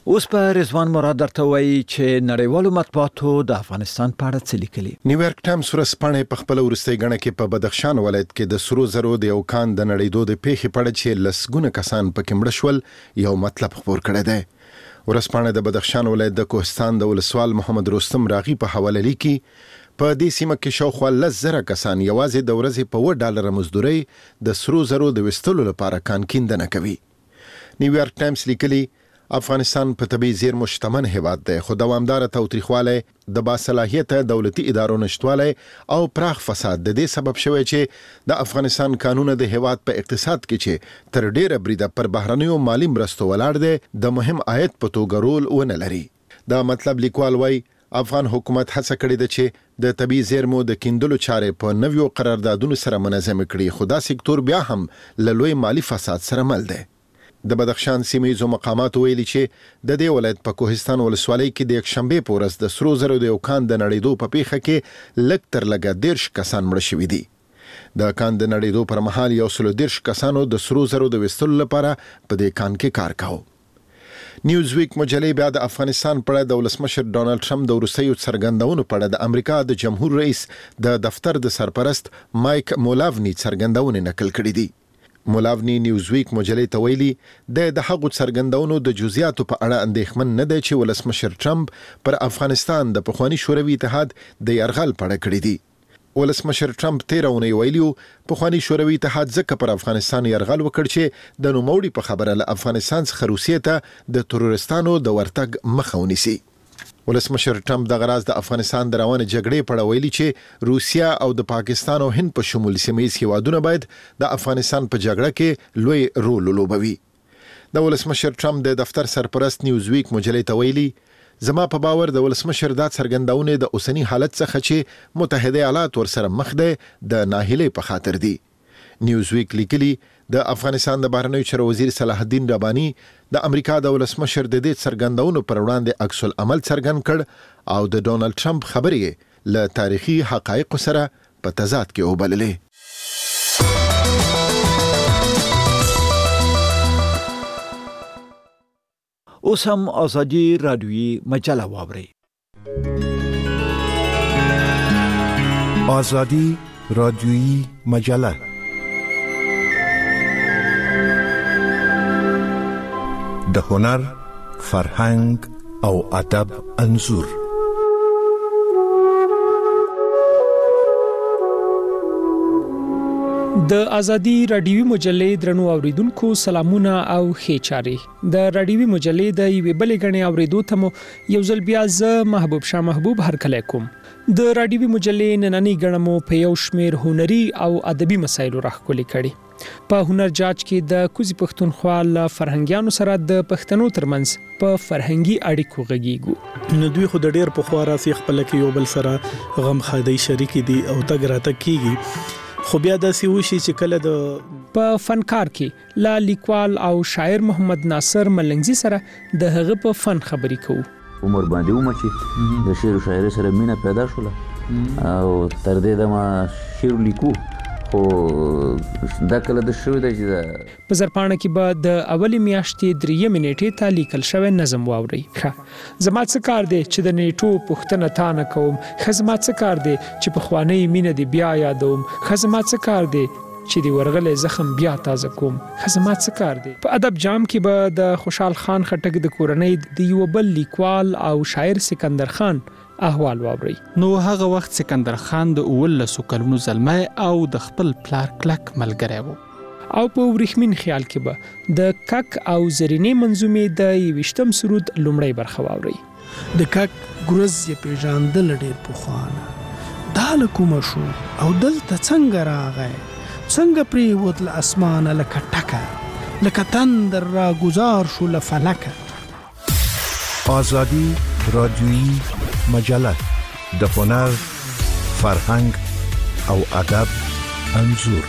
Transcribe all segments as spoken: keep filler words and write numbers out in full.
اوس په رضوان مراد درته وایي چې نړیوالو مطبوعاتو د افغانستان په اړه څه لیکلي. نیویارک ټایمز ورځپاڼه په خپل وروستۍ غڼه کې په بدخشان ولایت کې د سرو زرو د یو کان د نړیدو د پیښې په اړه چې لسګونه کسان پکې مړه شول یو مطلب خبر کړی دی. ورځپاڼه د بدخشان ولایت د کوهستان د ولسوال محمد رستم راغي په حواله لیکي په دې سیمه کې شاوخوا لس زره کسان یوازې د ورځې په اووه ډالره مزدوري د سرو زرو د وستلو لپاره کان کیندنه کوي. نیویارک ټایمز لیکلي افغانستان په طبي زیرمو شتمن هیواد دی، خو دوامدار تاوتریخوالی د باصلاحیته دولتي ادارو نشټوالی او پراخ فساد د دې سبب شوی چې د افغانستان قانون د هیواد په اقتصاد کې چې تر ډیره بریده پر بهرنیو مالی مرستو ولاړ دی د مهم عاید په توګه رول ونه لري. دا مطلب لیکوال وایي افغان حکومت هڅه کړې ده چې د طبي زیرمو د کیندلو چارې په نویو قراردادونو سره منظم کړي، خو دا سکتور بیا هم له لوی مالی فساد سره مل دی. د بدخشان سیمې مقامات ویلي چې د دې ولایت په کوهستان ولسوالۍ کې د یک شنبه په ورځ د سرو زرو د یو کان د نړیدو په پیښه کې لږ تر لږه دیرش کسان مړه شوي دي. د کان د نړیدو پر مهال یو سل دیرش کسانو د سرو زرو د وستلو لپاره په دې کان کې کار کاوه. نیوزویک مجلې بیا د افغانستان په اړه د ولسمشر ډونالد ټرمپ د وروستیو څرګندونو په اړه د امریکا د جمهور رئیس د دفتر د سرپرست مایک مولاونی څرګندونې نقل کړې دي. مولاونی نیوزویک مجلې ته ویلي د د هغو څرګندونو د جزئیاتو په اړه اندېښمن نه دی چې ولسمشر ټرمپ پر افغانستان د پخواني شوروي اتحاد د یرغل په اړه کړی دی. ولسمشر ټرمپ تیره اونۍ ویلي پخواني شوروي اتحاد ځکه پر افغانستان یرغل وکړ چې د نوموړي په خبره له افغانستان څخه روسیې ته د تروریستانو د ورتګ مخه ونیسي. ولسمشر ټرمپ د غراز د افغانستان د روانې جګړې په اړه ویلي چې روسیا او د پاکستان او هند په شمول سیمه‌ییز هیوادونه باید د افغانستان په جګړه کې لوی رول ولوبوي. د ولسمشر ټرمپ د دفتر سرپرست نیوزویک مجلې ته ویلي زما په باور د ولسمشر دا څرګندونې د اوسنی حالت څخه چې متحده ایالات ورسره مخ دي د ناهیلۍ په خاطر دي. نیوزویک لیکلي د افغانستان د بهرنیو چارو وزیر صلاح الدین رباني د امریکا د ولسمشر د دې څرګندونو پر وړاندې عکس العمل څرګند کړ او د ډونالد ټرمپ خبرې له تاریخي حقایقو سره په تضاد کې وبللې. اوس هم ازادي رادیویي مجله واورئ. ازادي رادیویی مجله د هنر، فرهنګ او ادب انځور. د ازادي رادیوي مجلې درنو اوریدونکو سلامونه او ښه چاري. د رادیوي مجلې د یوې بلې غنې اوریدو ته مو یو ځل بیا ز محبوب شاه محبوب هرکلی کوم. د رادیوي مجلې نننۍ غنمو په یو شمیر هنري او ادبي مسایلو راخولي کړي. په هنر جاج کې د کوزي پښتونخوا له فرهنګیانو سره د پښتنو ترمنځ په فرهنګي اړیکو غږیږو. نو دوی خو د ډیر په خوا راسي خپل کې یو بل سره غم خادي شریک دي او تګ راته کیږي. خو بیا داسې وشي چې کله د په فنکار کې لا لیکوال او شاعر محمد ناصر ملنګزي سره د هغه په فن خبرې کوو. عمر باندې ومه چې د شعر او شاعري سره مینه پیدا شوله او تر دې دمه شعر لیکو، خو دا کله د شوی دی چې په زرپاڼه کې به د اولې میاشتې درېیمې نیټې ته لیکل شوی نظم واورئ. ښه زما څه کار دی چې د نیټو پوښتنه تا نه کوم، ښه زما څه کار دی چې پخوانۍ مینه دې بیا یادوم، ښه زما څه کار دی چې د ورغلې زخم بیا تازه کوم، ښه زما څه کار دی. په ادب جام کې به د خوشحال خان خټک د کورنۍ د یو بل لیکوال او شاعر سکندر خان احوال واوري. نو هغه وخت سکندر خان د اولسو کلونو زلمی او د خپل پلار کلک ملګری و. او په ورېښمین خیال کې به د کک او زرینې منظومې د یویشتم سرود لومړی برخه واوري. د کک ګرز یې پیژاندل ډېر پخوانه، دا له کومه شو او دلته څنګه راغی، څنګه پریوت له اسمانه لکه ټکه، لکه تندر را گذار شو له فلکه. ازادي رادیویی مجله د هنر، فرهنګ او ادب انځور.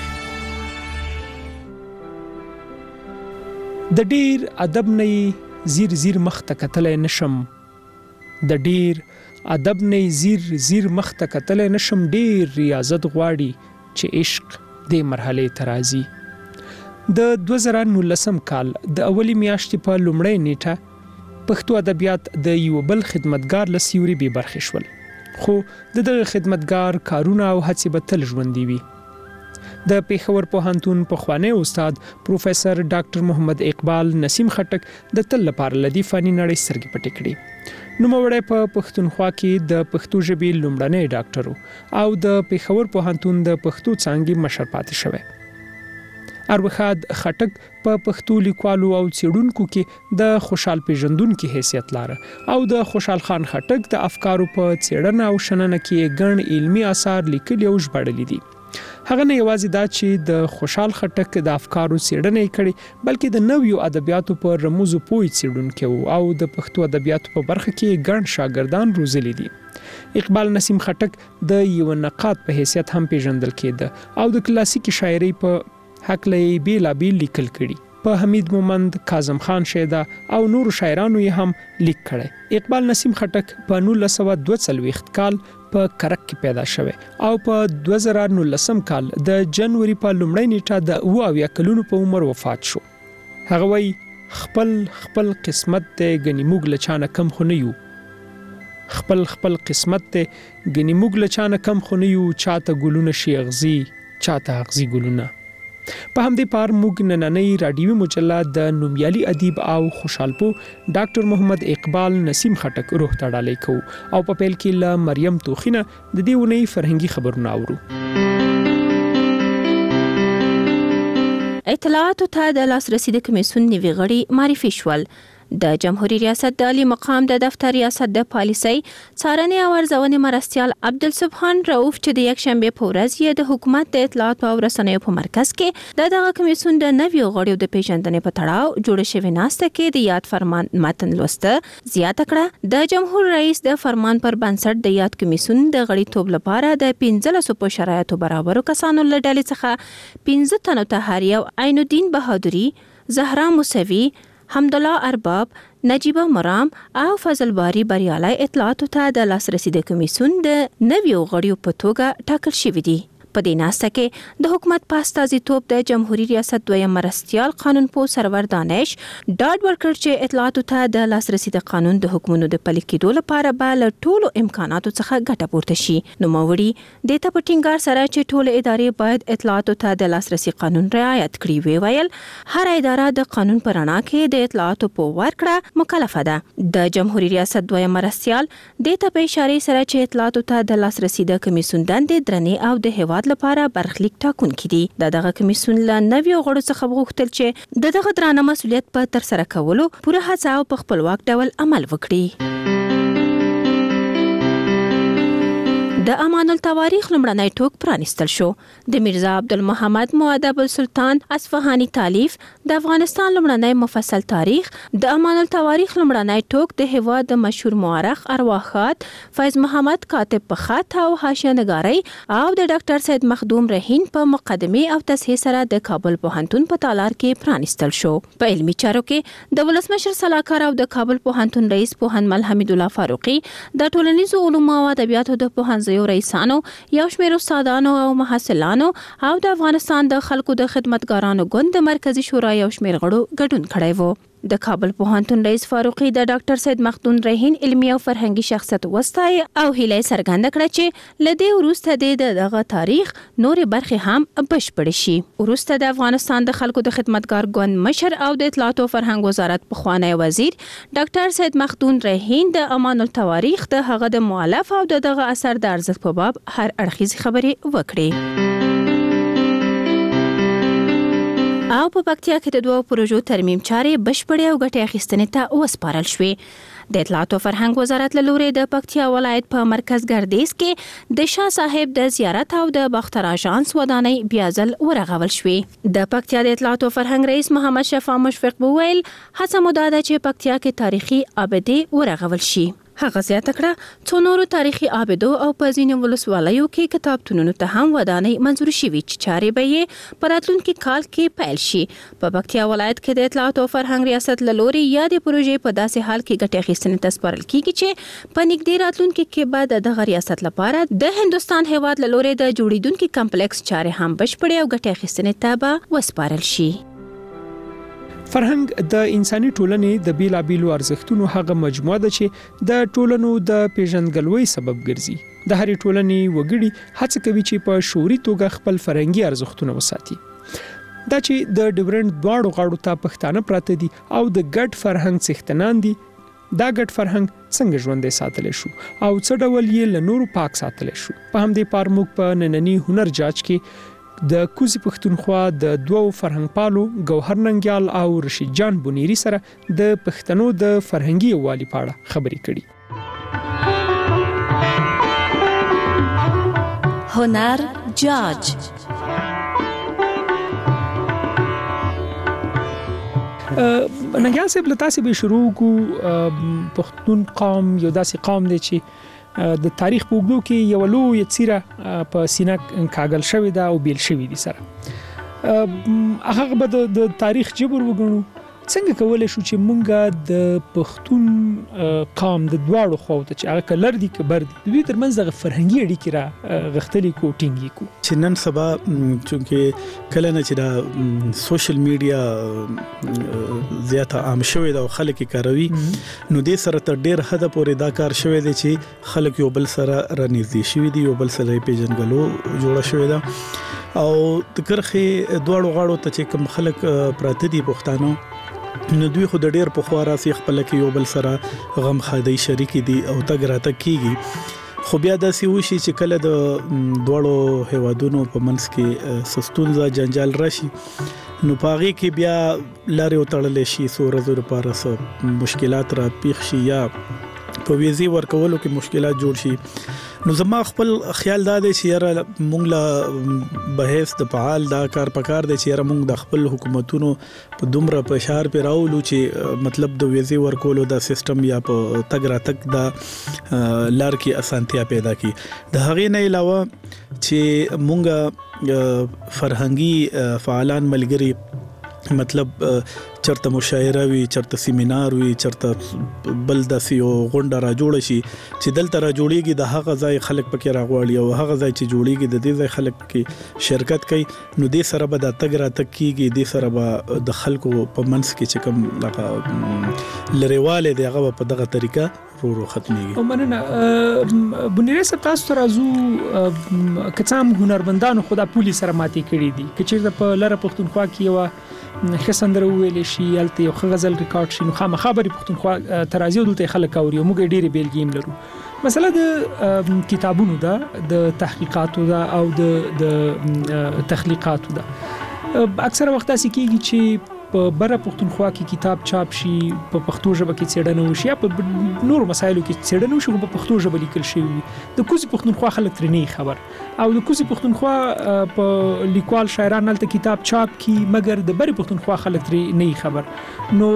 د ډیر ادب نه زیر زیر مخ ته کتلای نشم، د ډیر ادب نه زیر زیر مخ ته کتلای نشم، ډیر ریاضت غواړي چې عشق د مرحله ترازی. د دوه زره نولسم کال د اولی میاشتې په لومړۍ نیټه پښتو ادبیات د یو بل خدمتګار لسیوري به برخې شول، خو د دغه خدمتګار کارونه او هڅې به تل ژوندۍ وي. د پېښور پوهنتون پخوانی استاد پروفیسور ډاکټر محمد اقبال نسیم خټک د تل لپاره لدی فني نړۍ سترګې پټې کړې. نوموړی په پښتونخوا کې د پښتو ژبې لومړنی ډاکټر او د پېښور پوهنتون د پښتو څانګې مشر پاتې شوی. اروخاد خټک په پښتو لیکوالو او څېړونکو کې د خوشحال پیژندونکو حیثیت لاره او د خوشحال خان خټک د افکارو په څېړنه او شننه کې ګڼ علمي آثار لیکلي او ژباړلي دي. هغه نه یوازې دا چې د خوشحال خټک د افکارو څېړنه کړي، بلکې د نویو ادبیاتو په رموزو پوی څېړونکو او د پښتو ادبیاتو په برخه کې ګڼ شاګردان روزلي دي. اقبال نسیم خټک د یو نقاد په حیثیت هم پیژندل کېده او د کلاسیکي شاعرۍ په حق لې بیلا بیل لیکل کړي. په حمید مومند، کاظم خان شیدا او نورو شاعرانو یې هم لیک کړي. اقبال نسیم خټک په نولس سوه دوه څلوېښت کال په کرک کې پیدا شوی او په دوه زره نولسم کال د جنوري په لومړۍ نیټه د اوه اویا کلونو په عمر وفات شو. هغه وایي خپل خپل قسمت ته غنی موږ لچانه کم خو نه یو خپل خپل قسمت ته غنی موږ لچانه کم خو نه یو چاته ګلونه شي اغزي چاته اغزي ګلونه. په همدې پار موږ نننۍ راډیوي مجله د نومیالي ادیب او خوشحالپو ډاکټر محمد اقبال نسیم خټک روح ته ډالۍ کوو او په پیل کې له مریم توخینه د دې اونۍ فرهنګي خبرونه اورو. اطلاعاتو ته د لاسرسي د کمیسیون نوي غړي معرفي شول. د جمهوریت ریاست د عالی مقام د دفتر ریاست د پالیسۍ څارنې او ارزونې مرستیال عبدالسبحان رؤف چې د یک شنبه په ورځ یې د حکومت د اطلاعات او رسنیو په مرکز کې د دغه کمیسیون د نویو غړیو د پیژندنې په تړاو جوړ شوی ناسته کې د یاد فرمان متن لوسته زیاته کړه. د جمهور رئیس د فرمان پر بنسټ د یاد کمیسیون د غړیتوب لپاره د پنځلسو په شرایطو برابرو کسانو له ډلې څخه پنځه تنو ته هر یو عین الدین بهادری، زهرا موسوي، حمدالله ارباب، نجیبه مرام او فضل باری بریالي اطلاعاتو ته د لاسرسي د کمیسیون د نویو غړیو په توګه ټاکل شوي دي. په دې ناسته کې د حکومت په استازیتوب د جمهوریت ریاست دویم مرستیال قانون پوه سرور دانش ډاډ ورکړ چې اطلاعاتو ته د لاسرسي د قانون د حکمونو د پلي کېدو لپاره به له ټولو امکاناتو څخه ګټه پورته شي. نوموړي د ته په ټینګار سره چې ټول ادارې باید اطلاعاتو ته د لاسرسي قانون رعایت کړي وي ویل هر اداره د قانون پر رڼا کې د اطلاعاتو په ورکړه مکلفه ده. د جمهوریت ریاست دویم مرستیال د ته په اشاره سره چې اطلاعاتو ته د لاسرسي د کمیسیون دندې درنې او د هیواد لپاره برخلیک ټاکونکي دي. د دغه کمیسیون له نویو غړو څخه غوښتل چې د دغه درانه مسؤلیت په تر سره کولو پوره هڅه او په خپلواک ډول عمل وکړي. د امان التواریخ لمړنی ټوک پرانستل شو. د میرزا عبدالمحمد مؤدب السلطان اصفهاني تالیف د افغانستان لمړنی مفصل تاریخ د امان التواریخ لمړنی ټوک د هیواد د مشهور مورخ ارواښاد فیض محمد کاتب په خط او حاشیه نگاري او د ډاکټر سید مخدوم رهین په مقدمه او تصحیح سره د کابل پوهنتون په تالار کې پرانستل شو. په علمي چارو کې د ولسمشر سلاکار او د کابل پوهنتون رئیس پوهنمل حمید الله فاروقي د ټولنیزو علومو او ادبیاتو د پوهنځي رئیسانو، یو شمېر استادانو او محصلانو او د افغانستان د خلکو د خدمتګارانو ګوند د مرکزی شورا یو شمېر غړو ګډون کړی وو. د کابل پوهنتون رئیس فاروقي د ډاکټر سید مخدوم رهین علمي او فرهنګي شخصیت وستای او هیله څرګنده کړه چې لدې وروسته د دغه تاریخ نورې برخې هم بشپړې شي. وروسته د افغانستان د خلکو د خدمتګار ګوند مشر او د اطلاعات او فرهنګ وزارت پخوانی وزیر ډاکټر سید مخدوم رهین د امان التواریخ د هغه د مؤلف او دغه اثر د ارزښت په باب هر اړخیز خبرې وکړي. او په پکتیا کې د دوه پروژو ترمیم چارې بشپړې او ګټې اخیستنې ته وسپارل شوې. د اطلاعات او فرهنګ وزارت له لوري د پکتیا ولایت په مرکز ګردیز کې د شاه صاحب د زیارت او د باختر اژانس ودانۍ بیا ځل ورغول شوې. د پکتیا د اطلاعات او فرهنګ رئیس محمد شفا مشفق وویل هڅه مو دا ده چې پکتیا کې تاریخي ابدې ورغول شي. هغه زیاته کړه څو نورو تاریخي آبدو او په ځینو ولسوالیو کې کتابتونونو ته هم ودانۍ منظور شوي چې چارې به یې په راتلونکي کال کې پیل شي. په پکتیا ولایت کې د اطلاعات او فرهنګ ریاست له لوري یادې پروژې په داسې حال کې ګټې اخیستنې ته سپارل کیږي چې په نږدې راتلونکي کې به د دغه ریاست لپاره د هندوستان هیواد له لوري د جوړیدونکي کمپلیکس چارې هم بشپړې او ګټې اخیستنې ته به وسپارل شي. فرهنګ د انساني ټولنې د بیلابیلو ارزښتونو هغه مجموعه ده چې د ټولنو د پیژندګلوۍ سبب ګرځي. د هرې ټولنې وګړي هڅه کوي چې په شعوري توګه خپل فرهنګي ارزښتونه وساتي. دا چې د ډیورنډ دواړو غاړو ته پښتانه پراته دي او د ګډ فرهنګ څښتنان دي، دا ګډ فرهنګ څنګه ژوندی ساتلی شو او څه ډول یې له نورو پاک ساتلی شو. په همدې پار موږ په نننی هنر جاج کې د کوزي پښتونخوا د دوو فرهنګ پالو ګوهر ننګیال او رشید جان بونیری سره د پښتنو د فرهنګي یووالي په اړه خبرې کړي. هنر جاج. ننګیال صاحب له تاسې به شروع کو. پښتون قوم یو داسې قوم دی چې د تاریخ په اوږدو کې یو لوی څیره په سینه کاږل شوې ده او بیل شوې دي سره. هغه به د تاریخ جبر وګڼو. څنګه کولای شو چې مونږه د پښتون قوم د دواړو خواو ته چې هغه کلر دي که بر دي د دوی ترمنځ دغه فرهنګي اړیکې را غښتلي کو ټینګې کو. چې نن سبا چونکې کله نه چې دا سوشل میډیا زیاته عام شوې ده او خلک یې کاروي، نو دې سره تر ډېر حده پورې دا کار شوی دی چې خلک یو بل سره رانږدې شوي دي، یو بل سره یې پیژنګلو جوړه شوې ده. او د کرښې دواړو غاړو ته چې کوم خلک پراته دي پښتانه، نو دوی خو د ډېر پخوا راځي خپل کې یو بل سره غم خادي شریک دي او تګ راتګ کیږي. خو بیا داسې وشي چې کله د دواړو هیوادونو په منځ کې سستونزه جنجال راشي، نو پاغي کې بیا لارې وتړل شي، څو ورځې لپاره څه مشکلات را پیښ شي یا په ویزي ورکولو کې مشکلات جوړ شي. نو زما خپل خیال دا دی چې یاره مونږ له بحث د فعال دا کار پکار دی چې یاره مونږ د خپل حکومتونو په دومره فشار پې راولو چې مطلب د ویزي ورکولو دا سیستم یا په تګ راتګ دا لار کې اسانتیا پیدا کړي. د هغې نه علاوه چې مونږ فرهنګي فعالان ملګري مطلب چرته مشاعره وي، چرته سیمینار وي، چرته بل داسې یو غونډه را جوړه شي چې دلته را جوړیږي، د هغه ځای خلک پکې راغواړي او هغه ځای چې جوړیږي د دې ځای خلک پکې شرکت کوي، نو دې سره به دا تګ راتګ کیږي، دې سره به د خلکو په منځ کې چې کوم دغه لرېوالی دی هغه به په دغه طریقه ورو ورو ختمېږي. مننه. بونیری صاحب تاسو ته راځو، که څه هم هنرمندانو خو دا پولې سره ماتې کړي دي، که چېرته په لره پښتونخوا کې یوه ښه سندره وویلی شي، هلته یو ښه غزل ریکارډ شي، نو خامخا به د پښتونخوا ته راځي او دلته یې خلک اوري او موږ یې ډېرې بیلګې هم لرو. مسله د کتابونو ده، د تحقیقاتو ده او د تخلیقاتو ده. اکثره وخت داسې کېږي چې په بره پښتونخوا کې کتاب چاپ شي، په پښتو ژبه کې څېړنه وشي یا په نورو مسایلو کې څېړنه وشي، خو په پښتو ژبه لیکل شوي وي. د کوزي پښتونخوا خلک ترې نه خبر، او د کوزي پښتونخوا په لیکوال شاعران هلته کتاب چاپ کی، مګر د برې پښتونخوا خلک ترې نه خبر. نو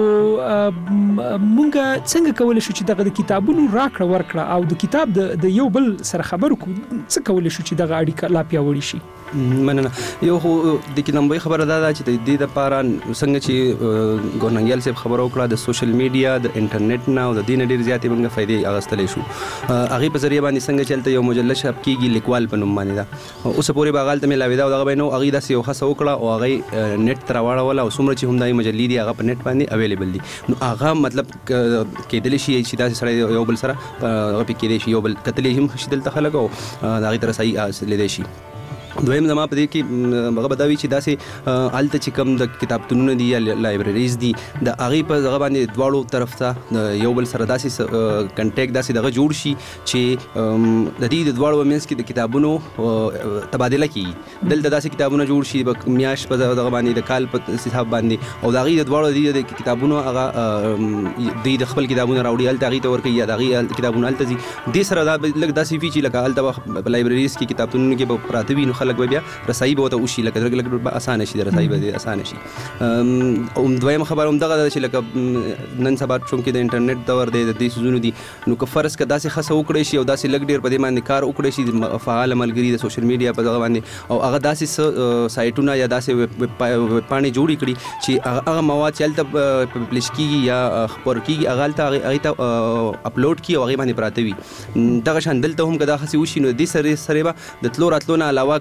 مونږ څنګه کولی شو چې دغه د کتابونو راکړه ورکړه او د کتاب د یو بل سره خبرو کو، څه کولی شو چې دغه اړیکه لا پیاوړې شي؟ مننه. یو خو د کې نمبري خبره دا ده چې د دې دپاره څنګه چې ګورننګیال صاحب خبره وکړه د سوشل میډیا د انټرنیټ نه او د دې نه ډېرې زیاتې موږ فایدې اخیستلی شو. هغې په ذریعه باندې څنګه چې هلته یو مجله چاپ کېږي لیکوال په نوم باندې ده، اوسه پورې به هغه هلته میلاوې ده او دغه به نو هغې داسې یو هڅه وکړه او هغې نیټ ته راواړوله او څومره چې هم دا مجلې دي هغه په نیټ باندې اویلیبل دي. نو هغه مطلب کېدلی شي چې داسې سړی یو بل سره هغه پې کېدی شي، یو بل کتلی هم شي دلته خلک او د هغې ته رسایي حاصلېدی شي. دویم زما په دې کې هغه به دا وي چې داسې هلته چې کوم د کتابتونونه دي یا لایبرریز دي د هغې په هغه باندې دواړو طرف ته د یو بل سره داسې کنټیکټ داسې دغه جوړ شي چې د دې د دواړو منځ کې د کتابونو تبادله کېږي. دلته داسې کتابونه جوړ شي به میاشت په دغه باندې د کال په حساب باندې، او د هغې د دواړو د کتابونو هغه دوی د خپل کتابونه راوړي هلته هغې ته ورکوي یا د هغې کتابونه هلته ځي. دې سره دا لږ داسې وي چې لکه هلته په لایبرریز کې کتابتونونو کې به پراته وي، نو خلک به بیا رسایي به ورته وشي، لکه لږ لږ به اسانه شي، د رسایي به اسانه شي. دویمه خبره همدغه ده چې لکه نن سبا چونکې د انټرنیټ دور دی، د دې څیزونو دي، نو که فرض که داسې هڅه وکړی شي او داسې لږ ډېر په دې باندې کار وکړی شي فعاله ملګري د سوشل میډیا په دغه باندې، او هغه داسې څه سایټونه یا داسې ویب پاڼې جوړې کړي چې هغه مواد چې هلته پبلش کېږي یا خپور کېږي هغه هلته هغې ته اپلوډ کړي او هغې باندې پراته وي. دغه شان دلته هم که دا هڅې وشي نو د دې سره سره به د تلو راتلو نه علاوه کوم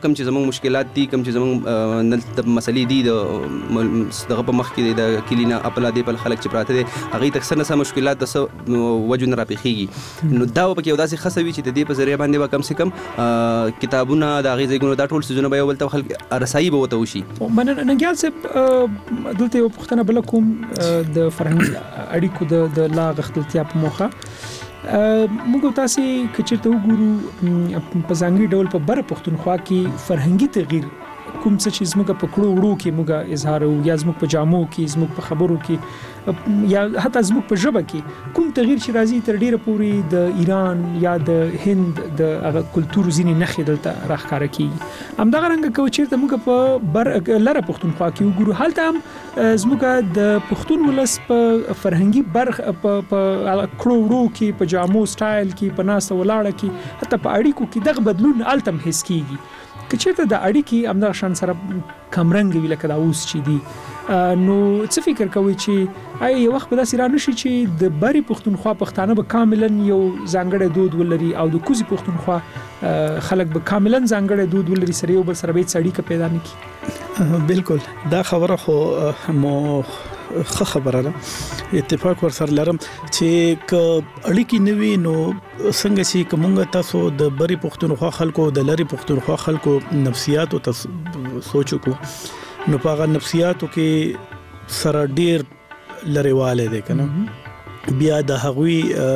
کم چې زموږ مشکلات دي، کم چې زموږ نل مسلې دي د دغه په مخ کې د کلینا خپل دی په خلک چې پراته دي هغه تکسر نه سم مشکلات د وجو نه راپېخيږي. نو دا په کې یو داسې خاصوي چې د دې په ذریعہ باندې به کم سے کم کتابونه د هغې ځایونو دا ټول څیزونه به یو بل ته خلک رسایي به ورته وشي. مننه ننګیال صاحب، دلته یو پوښتنه بله کوم د فرهنګي اړیکو د لا غښتلتیا په موخه. موږ تاسو که چېرته وګورو په ځانګړي ډول په بره پښتونخوا کې فرهنګي تغییر کوم څه چې زموږ په کړو وړو کې موږ اظهار او یا زموږ په جامو کې زموږ په خبرو کې یا حتی زموږ په ژبه کې کوم تغییر چې راځي تر ډیره پورې د ایران یا د هند د هغه کلتور ځینې نښې دلته راښکاره کیږي. همدغه رنګه که چېرته موږ په بر لره پښتونخوا کې وګورو هلته هم زموږ د پښتون ولس په فرهنګي برخ په کړو وړو کې په جامو سټایل کې په ناسته ولاړه کې حتی په اړیکو کې دغه بدلون هلته هم حس کیږي. که چېرته د اړیکې همدغه شان سره کمرنګ وي لکه دا اوس چې دي، نو څه فکر کوئ چې آیا یو وخت به داسې را نشي چې د بري پښتونخوا پښتانه به کاملا یو ځانګړی دود ولري او د کوزي پښتونخوا خلک به کاملا ځانګړی دود ولري، سره یو بل سره به هیڅ اړیکه پیدا نه کړي؟ بالکل دا خبره خو مو ښه خبره ده، اتفاق ورسره لرم چې که اړیکې نه وي نو څنګه چې که موږ تاسو د بري پښتونخوا خلکو د لرې پښتونخوا خلکو نفسیاتو ته سوچ وکړو نو په هغه نفسیاتو کې سره ډیر لرېوالی دی که نه. بیا د هغوی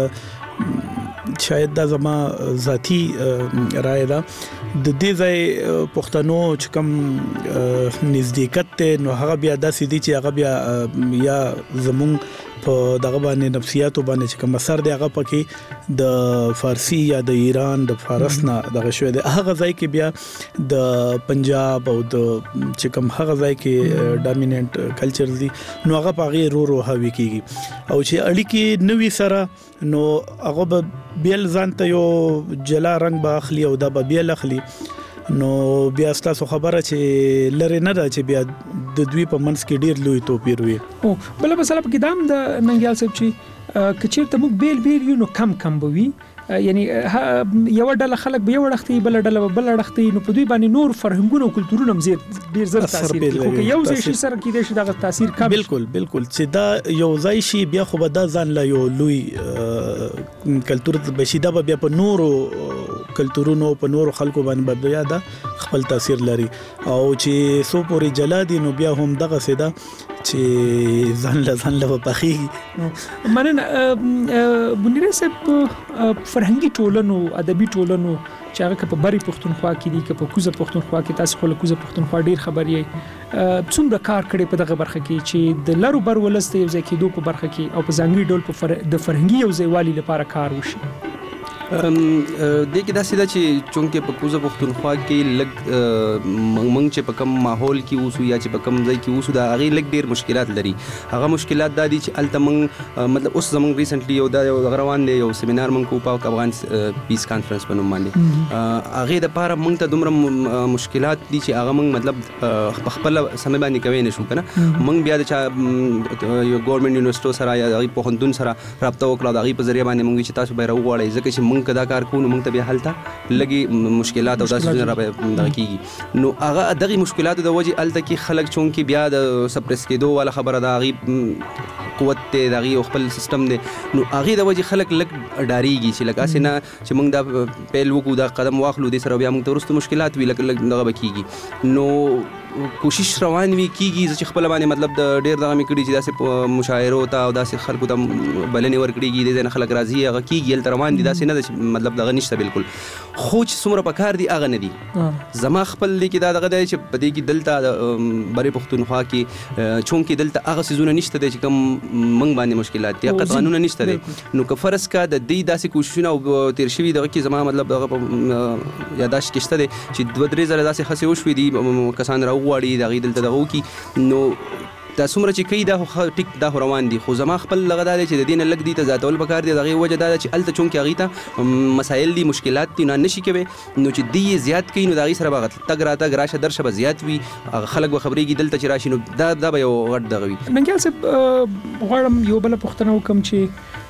شاید دا زما ذاتی رائے ده د دې ځای پښتنو چې کوم نزدېکت دی نو هغه بیا داسې دي چې هغه بیا یا زمونږ په دغه باندې نفسیاتو باندې چې کوم اثر دی هغه پکې د فارسی یا د ایران د فارس نه دغه شوی دی. هغه ځای کې بیا د پنجاب او د چې کوم هغه ځای کې ډامیننٹ کلچر دي نو هغه په هغې رو رو حاوي کېږي او چې اړیکې نوي سره نو هغه به بیل ځان ته یو جلا رنګ به اخلي او دا به بیل اخلي. نو بیا ستاسو خبره چې لري نه ده چې بیا د دوی په منځ کې ډیر لوی توپیر وي. او بل مثلا په کدام د ننګیال صاحب چې کچیر ته موږ بیل بیل یو نو کم کم بوي، یعنی یو ډله خلک به یو وړختي بل ډله بل وړختي نو په دوی باندې نور فرهنګونه او کلتورونه هم زیات ډیر زر تاثیر کوي. خو یو ځای شي سره کې د شي تاثیر کم. بالکل بالکل چې دا یو ځای شي بیا خو به دا ځان لا یو لوی کلتور بشي دا بیا په نورو کلتورونو په نورو خلکو باندې بیا دا خپل تاثیر لري او چې سو پورې جلا دي نو بیا هم دغه سیدا چې ځان له ځان له پخېږي. مننه بنیره صاحب، فرهنګي ټولنو ادبي ټولنو چې هغه په بري پښتونخوا کې دي که په کوزه پښتونخوا کې تاسو خو له کوزه پښتونخوا ډیر خبر یې څومره کار کړی په دغه برخه کې چې د لرو بر ولس د یو ځای کېدو په برخه کې او په ځانګړي ډول په فر... د فرهنګي یو ځایوالي لپاره کار وشي؟ دې کې داسې ده چې چونکې په کوزه پښتونخوا کې لږ موږ چې په کوم ماحول کې اوسو یا چې په کوم ځای کې اوسو د هغې لږ ډېر مشکلات لري. هغه مشکلات دا دي چې هلته موږ مطلب اوس زموږ ریسنټلی یو دا یو روان دی یو سیمینار موږ کوو پاک افغان پیس کانفرنس په نوم باندې. هغې دپاره موږ ته دومره مشکلات دي چې هغه موږ مطلب په خپله سمې باندې کوی نه شو که نه. موږ بیا د چا یو ګورنمنټ یونیورسټو سره یا د هغې پوهنتون سره رابطه وکړه او د هغې په ذریعه باندې موږ چې تاسو به یې راوغواړئ ځکه چې موږ که دا کار کوو نو موږ ته بیا هلته لږې مشکلات او داسې څیزونه دغه کېږي. نو هغه دغې مشکلاتو د وجې هلته کې خلک چونکې بیا د سپریس کېدو والا خبره ده، هغې قوت دی د هغې یو خپل سیسټم دی، نو هغې د وجې خلک لږ ډارېږي چې لکه هسې نه چې موږ دا پیل وکړو دا قدم واخلو دې سره بیا موږ ته وروسته مشکلات وي لږ لږ دغه به کېږي. نو کوشش روان وي کېږي زه چې خپله باندې مطلب د ډېر دغه مې کړي چې داسې مشاعرو ته او داسې خلکو ته بلنې ورکړېږي دې ځای نه خلک راځي هغه کېږي هلته روان دي داسې نه ده چې مطلب دغه نشته بالکل. خو چې څومره په کار دي هغه نه دي. زما خپل دې کې دا دغه دی چې په دې کې دلته د بري پښتونخوا کې چونکې دلته هغه څیزونه نشته دی چې کوم موږ باندې مشکلات دي، قطعانونه نشته دی. نو که فرض کا د دې داسې کوششونه او تېر شوي دغه کې زما مطلب دغه یاداشت کې شته دی چې دوه درې ځله داسې هڅې وشوې دي کسان راوغواړي د هغې دلته دغه وکړي نو دا څومره چې کوي دا خو ټیک دا خو روان دي. خو زما خپل دغه دا دی چې د دې نه لږ دي ته زیاتول پکار دي. د هغې وجه دا ده چې هلته چونکې هغې ته مسایل دي مشکلات دي نو نه شي کوی نو چې دی یې زیات کوي نو د هغې سره به تګ راتګ راشه درشه به زیات وي، خلک به خبرېږي دلته چې راشي نو دا دا به یو غټ دغه وي. ننګیال صاحب غواړم یو بله پوښتنه وکړم چې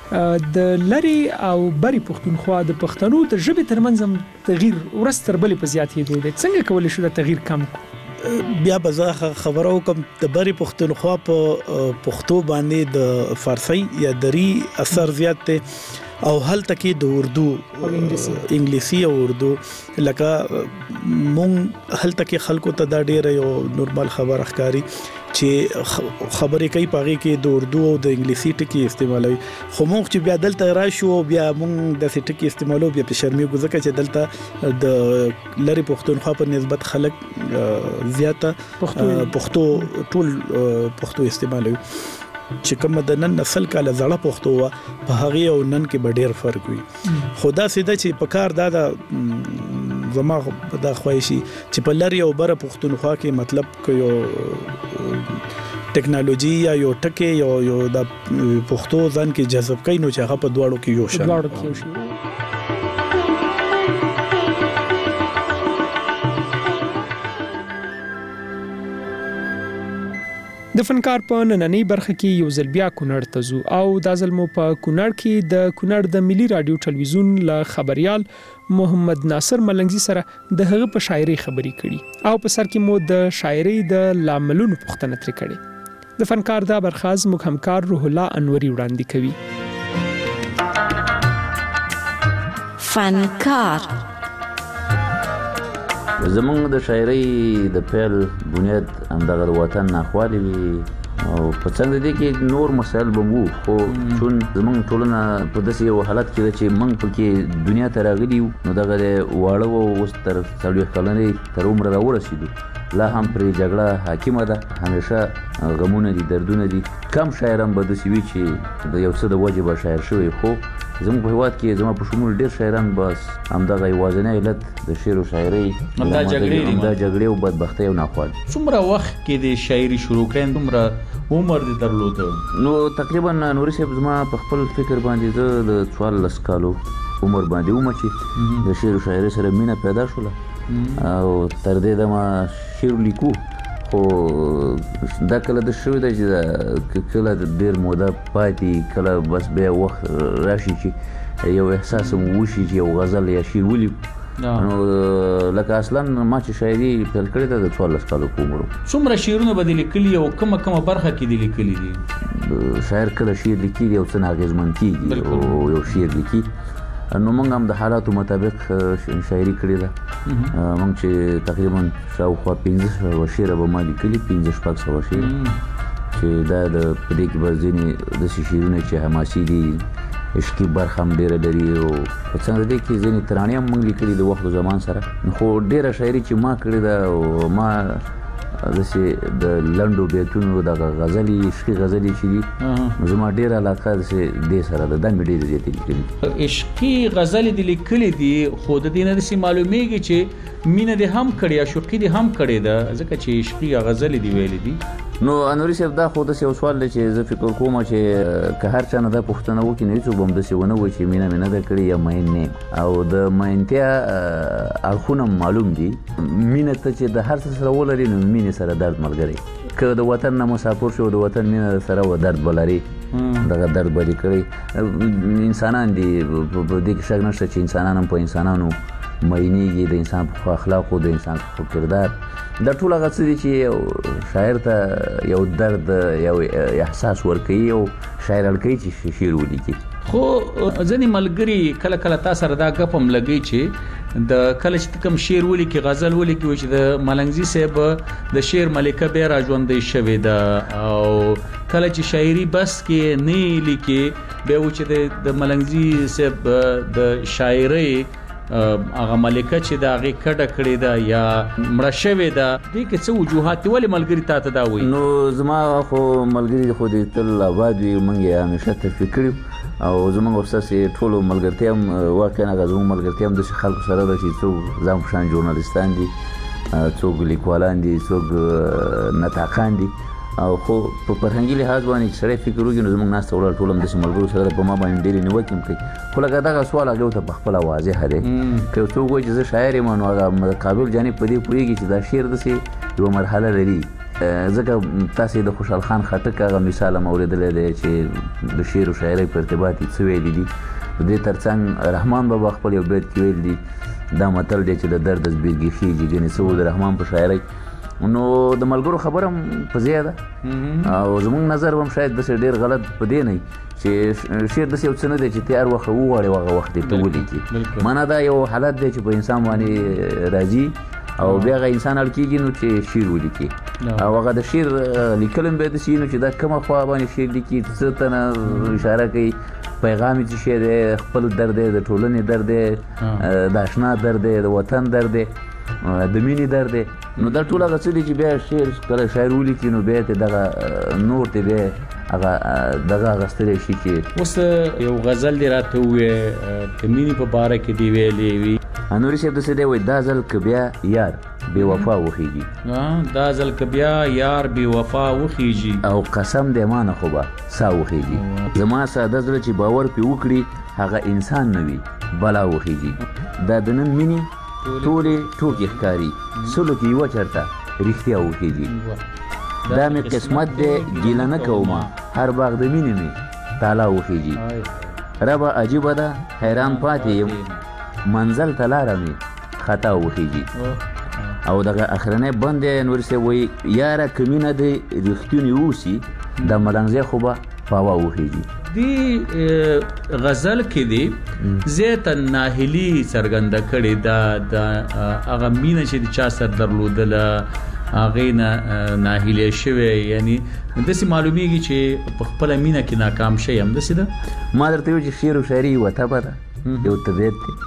د لری او بری پښتونخوا د پښتنو د ژبې ترمنځ تغییر ورستر بلې په زیاتېدو دی. څنګه کولای شو دا تغییر کم کړو؟ بیا به زه خبرو کوم د بری پښتونخوا په پښتو باندې د فارسی یا دری اثر زیات دی او هلته کې د اردو انګلیسي او اردو لکه مونږ هلته کې خلکو ته دا ډیره یو نورمال خبر ښکاری چې خبرې کوي پاږي کې د اردو او د انګلیسي ټکی استعمالوي، خو مونږ چې بیا دلته راشو بیا مونږ د سې ټکی استعمالو بیا په شرمېږو ځکه چې دلته د لری پښتونخوا په نسبت خلک زیاته پښتو ټول پښتو استعمالوي چې کوم د نن نسل کاله زړه پښتو وا په هغه او نن کې به ډېر فرق وي. خدا سیده چې په کار دا د زما دا خوښي چې په لری او بره پښتونخوا کې مطلب کو یو ټیکنالوژي یا یو ټکی یو یو د پښتو ځان کې جذب کوي نو چې هغه په دواړو کې یو شان دواړو کې یو شان. د فنکار په نننۍ برخه کې یو ځل بیا کونړ ته ځو او دا ځل مو په کونړ کې د کونړ د ملي رادیو ټلویزیون له خبريال محمد ناصر ملنګزي سره د هغه په شاعري خبرې کړي او په سر کې مو د شاعري د لاملونو پوښتنه ترې کړې. د فنکار دا برخاز موږ همکار روح الله انوري وړاندې کوي. فنکار زمونږ د شاعرۍ د پیل بنیاد همدغه د وطن ناخوالې وي او په څنګ د دې کې نور مسایل به وو، خو چون زمونږ ټولنه په داسې یو حالت کې ده چې موږ پکې دنیا ته راغلي یو نو دغه واړه و اوس تر څلوېښت کلنۍ تر عمره راورسېدو لا هم پرې جګړه حاکمه ده، همیشه غمونه دي دردونه دي. کم شاعران به داسې وي چې د یو څه د وجې به شاعر شوی، خو زموږ په هېواد کې زما په شمول ډېر شاعران بس همدغه یوازینی علت د شعر و شاعرۍ همدا جګړې همدا جګړې او بدبختۍ او ناخوال. څومره وخت کې د شاعري شروع کړې، څومره عمر دې درلوده؟ نو تقریبا نوري صاحب زما په خپل فکر باندې زه د څوارلس کالو عمر باندې وم چې د شعر و شاعرۍ سره مینه پیدا شوله او تر دې دمه شعر لیکو، خو دا کله د شوی ده چې کله ډېر موده پاتې کله بس بیا وخت راشي چې یو احساس مو وشي چې یو غزل یا شعر ولیکو. نو لکه اصلا ما چې شاعري پیل کړې ده د څوارلس کالو په عمر. څومره شعرونه به دې لیکلي او کومه کومه برخه کې دې لیکلي دي؟ شاعر کله شعر لیکي یو څه نه اغېزمن کېږي او یو شعر لیکي. نو موږ هم د حالاتو مطابق شاعري کړې ده. موږ چې تقریبا شاوخوا پنځه سوه شعره به ما لیکلي، پنځه شپږ سوه شعر چې دا د په دې کې به ځینې داسې شعرونه چې حماسي دي، عشقي برخه هم ډېره لري او په څنګ د دې کې ځینې ترانې هم موږ لیکلي د وخت و زمان سره. خو ډېره شاعري چې ما کړې ده او ما داسې د لنډو بیتونو دغه غزلې عشقي غزلې چې دي نو زما ډېره علاقه داسې دې سره ده، دا مې ډېرې زیاتې لیکلي. عشقي غزلې دې لیکلي دي خو د دې نه داسې معلومیږي چې مینه دې هم کړې عاشقي دې هم کړې ده ځکه چې عشقي غزلې دې ویلې دي. نو انوري صاحب دا خو داسې یو سوال دی چې زه فکر کوم چې که هر چا نه دا پوښتنه وکړي نو هېڅوک به هم داسې ونه وایي چې مینه مې نه ده کړې یا مین نه یم، او د مینتیا اړخونه معلوم دي. مینه ته چې د هر څه سره ولري نو مینې سره درد ملګری، که د وطن نه مسافر شو د وطن مینه سره و درد به لري، دغه درد به دې کړی. انسانان دي په دې کې شک نشته چې انسانان هم په انسانانو مینېږي، د انسان په اخلاقو د انسان په کردار دا ټول هغه څه دي چې یو شاعر ته یو درد یو احساس ورکوي او شاعر اړ کوي چې شعر ولیکي. خو ځینې ملګري کله کله تا سره دا ګپ هم لګوي چې د کله چې کوم شعر ولیکي غزل ولیکي وایي چې د ملنګزي صاحب د شعر ملکه بیا راژوندی شوې ده، او کله چې شاعري بس کې نه لیکي بیا وایي چې د ملنګزي صاحب د شاعرۍ هغه ملکه چې د هغې کډه کړې ده یا مړه شوې ده، دې کې څه وجوهات دي؟ ولې ملګري تا ته دا وایي؟ نو زما خو ملګري خو دې تل آباد وي، موږ یې همیشه تشویق کړي او زموږ او ستاسې ټولو ملګرتیا هم واقعا هغه زموږ ملګرتیا هم داسې خلکو سره ده چې څوک ځان په شان ژورنالستان دي، څوک لیکوالان دي، څوک نطاقان دي، او خو په فرهنګي لحاظ باندې چې سړی فکر وکړي نو زموږ ناسته ولاړ ټول هم داسې ملګرو سره ده، په ما باندې ډېرې نیوکې هم کوي. خو لکه دغه سوال هغې ورته پخپله واضحه دی، که یو څوک وایي چې زه شاعر یم نو هغه مقابل جانب په دې پوهېږي چې دا شعر داسې یوه مرحله لري ځکه تاسې د خوشحال خان خټک هغه مثال هم اورېدلی دی چې د شعر و شاعرۍ په ارتباط یې څه ویلي دي. د دې ترڅنګ رحمان بابا خپل یو بیت کې ویل دي دا متل دی چې د درد زبېرګي خېږي، ګنې څه و د رحمان په شاعرۍ. نو د ملګرو خبره هم په ځای ده او زموږ نظر هم شاید داسې ډېر غلط په دې نه چې شعر داسې یو څه نه دی چې ته هر وخت وغواړې هغه وخت دې ته ولیکي. معنا دا یو حالت دی چې په انسان باندې راځي او بیا هغه انسان اړ کېږي نو چې شعر ولیکي او هغه د شعر لیکل هم باید داسې وي نو چې دا کومه خوا باندې شعر لیکي، څه ته نه اشاره کوي، پیغام یې څه شی دی، خپل درد دی، د ټولنې درد دی، د اشنا درد دی، د وطن درد دی، د مینې درد دی. نو دا ټول هغه څه دي چې بیا شعر کله شاعر ولیکي نو بیا ته دغه نور ته بیا هغه دغه اخیستلی شي چې اوس یو غزل دې راته ووایې د مینې په باره کې دې ویلې وي. نوري صاحب داسې دی وایي دا ځل که بیا یار بې وفا وخیږي، دا ځل که بیا یار بې وفا وخیږي او قسم دی ما نه خو به سا وخیږي، زما ساده زړه چې باور پې وکړي هغه انسان نه وي بلا وخیږي. دا د نن مینې ټولې ټوکې ښکاري، سلو کې یوه چېرته رښتیا وخیږي. دا مې قسمت دی ګیله نه کومه، هر باغ د مینې مې تالا وخیږي. ربه عجیبه ده حیران پاتې یم، منزل ته لاره مې خطا وخیږي. او دغه اخرنی بند دی نوري صاحب وایي یاره که مینه دې رښتونې اوسي د ملنګزی خو به په هوا وخیږي. دی غزل کې دی زیاته ناهیلي څرګنده کړې ده، د هغه مینه چې د چا سره درلودله هغې نه ناهیلی شوی، یعنی داسې معلومیږي چې په خپله مینه کې ناکام شوی همداسې ده. ما درته ویل چې شعر و شاعري یوه طبع ده، یو طبیعت دی،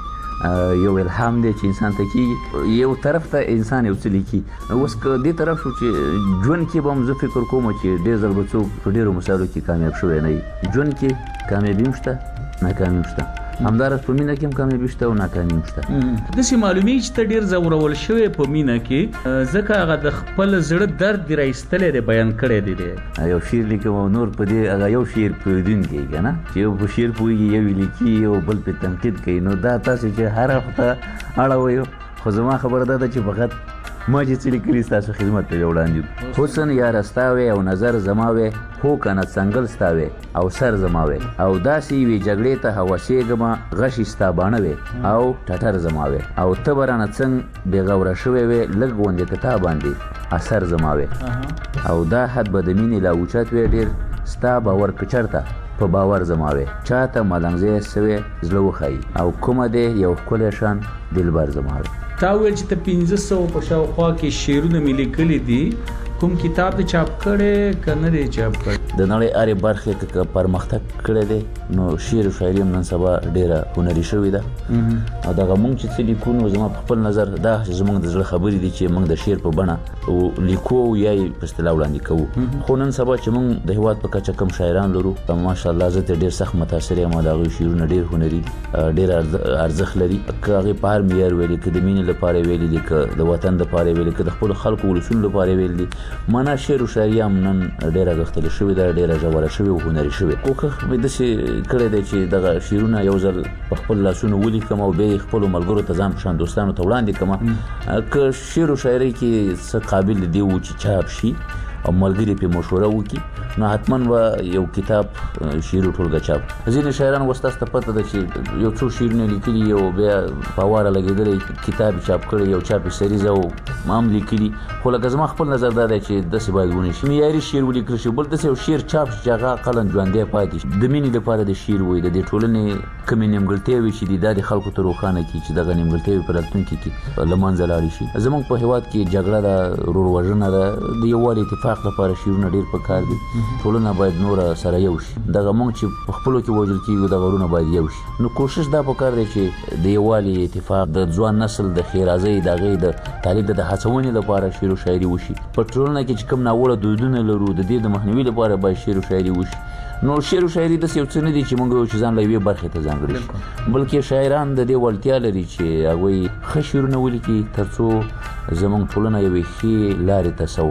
یو الهام دی چې انسان ته کېږي. یو طرف ته انسان یو څه لیکي. اوس که دې طرف شو چې ژوند کې به هم زه فکر کوم چې ډېر ځل به څوک په ډېرو مسایلو کې کامیاب شوی نه وي. ژوند کې کامیابي هم شته، ناکامي هم شته، همداراز په مینه کې هم کامیابي شته او ناکامي هم شته. داسې معلومیږي چې ته ډېر ځورول شوی په مینه کې، ځکه هغه د خپل زړه درد دې راایستلی دی، بیان کړی دی دی. یو شعر لیکم او نور په دې هغه یو شعر پوهېدونکی که نه چې یو په شعر پوهېږي، یو یې لیکي او بل پرې تنقید کوي. نو دا تاسې چې هر هفته اړوئ، خو زما خبره دا ده چې فقط ما چې څه لیکلي ستاسو خدمت ته بیا وړاندې. حسن یاره ستا وی او نظر زما وی، خو کنه څنګل ستا وی او سر زما وی، او داسې یوې جګړې ته هوسېږمه غشي ستا باڼه وی او ټټر زما وی، او ته به رانه څنګ بېغوره شوی وی لږ غوندې په تا باندې اثر زما وی، او دا حد به د مینې لا اوچت وی ډېر ستا باور که چېرته په باور زما وی، چاته ملنګزی سوی زړه وښایي او کومه دی یو ښکلی شان دلبر زما وی. تا ویل چې ته پنځه سوه په شاوخوا کې شعرونه مې لیکلي دي، کوم کتاب دې چاپ کړی که نه دی چاپ کړی؟ د نړۍ هرې برخې کې که پرمختګ کړی دی نو شعر و شاعري هم نن سبا ډېره هنري شوې ده. او دغه موږ چې څه لیکو نو زما په خپل نظر دا زموږ د زړه خبرې دي چې موږ د شعر په بڼه لیکو یا یې په اصطلاح وړاندې کوو. خو نن سبا چې موږ د هېواد په کچه کم شاعران لرو، ماشاءالله زه ترې ډېر سخت متاثر یم او د هغوی شعرونه ډېر هنري دي، ډېر ارزښت لري. که هغې په هر معیار ویلي، که د مینې لپاره ویلي دي، که د وطن دپاره ویلي، که د خپلو خلکو ولسونو لپاره ویلي دي. معنا شعر و شاعري هم نن ډېره غښتلې شوې ده، ډېره ژوره شوې او هنري شوې. کوښښ مې داسې کړی دی چې دغه شعرونه یو ځل په خپل لاسونو ولیکم او بیا یې خپلو ملګرو ته ځان په شان دوستانو ته وړاندې کړم. که شعر و شاعرۍ کې څه قابل دی و چې چاپ شي او ملګري پرې مشوره وکړي نو حتما به یو کتاب شعري ټولګه چاپ. ځینې شاعران اوس تاسو ته پته ده چې یو څو شعرونه لیکلي او بیا په هواره لګېدلی کتاب یې چاپ کړی، یو چاپ یې سریزه او هم لیکلي. خو لکه زما خپل نظر دا دی چې داسې باید ونه شي، معیاري شعر ولیکل شي، بل داسې یو شعر چاپ شي چې هغه اقلا ژوندی پاتې شي. د مینې لپاره د شعر وایي، د دې ټولنې کومې نیمګړتیاوې چې دي دا د خلکو ته روښانه کړي چې دغه نیمګړتیاوې په راتلونکي کې له منځه لاړې شي. زموږ په هېواد کې جګړه ده، ورور-وژنه ده، د یووالي اتفاق لپاره شعرونه ډېر پکار دي. ټولنه باید نوره سره یو شي، دغه موږ چې په خپلو کې وژل کېږو دغه ورونه باید یو شي. نو کوشش دا پکار دی چې د یووالي اتفاق د ځوان نسل د ښېرازۍ د هغې د تعلیب د هڅونې لپاره شعر و شاعري وشي. په ټولنه کې چې کوم ناوړه دودونه لرو د دې د مخنیوي لپاره باید شعر و شاعري وشي. نو شعر و شاعري داسې یو څه نه دي چې موږ وایو چې ځان له یوې برخې ته ځانګړي شي، بلکې شاعران د دې وړتیا لري چې هغوی ښه شعرونه ولیکي تر څو زموږ ټولنه یوې ښې لارې ته سوق کړي.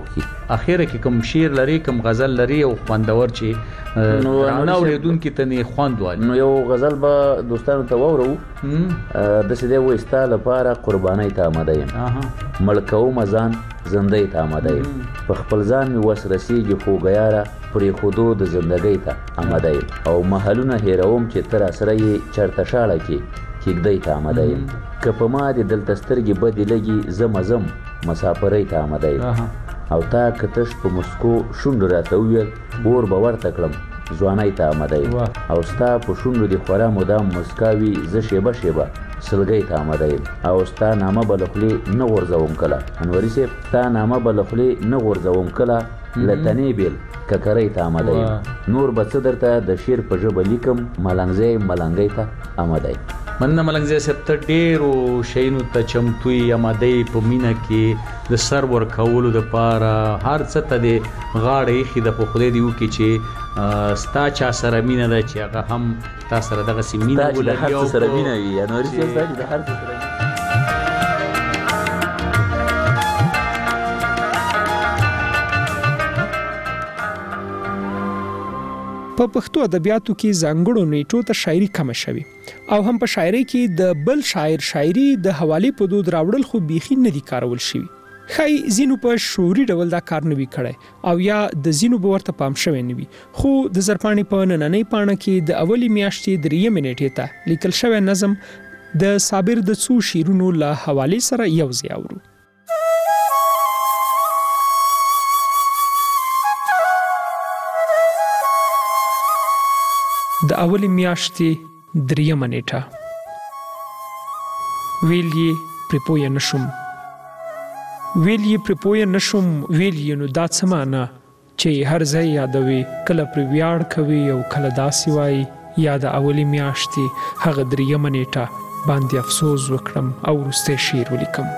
اخیره کې کوم شعر لري کوم غزل لري او خوندور چې نو نه اوریدونکو ته نه خوند وایي. نو یو غزل به دوستانو ته وورو د سیده وستا لپاره قربانای ته آماده یم ملکو مزان زندګۍ ته آماده یم په خپل ځان می وس رسیږي خو غیاره پرې خودو د زندګۍ ته آماده یم او محلونه هیروم چې تر سره یې چرته شاړه کې کېږدۍ ته آماده یم که په ما دې دلته سترګې بدې لګي زه مزم مسافرۍ ته آماده یم او تا که تش په مسکو شونډو راته وویل اور به ورته کړم ځوانۍ ته آماده یم او ستا په شونډو دې خورا مدام مسکا وي زه شیبه شیبه سلګۍ ته آماده یم او ستا نامه به له خولې نه غورځوم کله انوري صاحب ستا نامه به له خولې نه غورځوم کله له تنې بېل ککرۍ ته آماده یم نور به څه درته د شعر په ژبه لیکم ملنګزی ملنګۍ ته آماده یم. مننه ملنګزی صاحب ته ډېرو شیانو ته چمتو یې آماده یې په مینه کې د سر ورکولو دپاره هر څه ته دې غاړه ایښې ده په خدای دې وکړي چې ستا چا سره مینه ده چې هغه هم تا سره دغسې مینه ولري هر څه سره مینه وي انوري صاحب ستا چې د هر څه سره په پښتو ادبیاتو کې ځانګړو نیټو ته شاعري کم شوي او هم په شاعري کې د بل شاعر شاعري د حوالې په دود راوړل خو بيخي نه دي کارول شوي. خای زینو په شعوري ډول دا کار نه وی کړی او یا د زینو به ورته پام شوی نه وي خو د زرپاڼې په نننۍ پاڼه کې د اولي میاشتې درېیمې نیټې ته لیکل شوی نظم د صابر د څو شعرونو له حوالې سره یو ځای اورو. د اولی میاشتې درېیمه نیټه ویل یې پرې پوه نشم ویل یې پرې پوه نشم ویل یې نو دا څه معنا چې هر ځای یادوي کله پرې ویاړ کوي او کله داسې وایي یا د اولی میاشتې هغه درېیمه نیټه باندې افسوس وکړم او وروستی شعر ولیکم.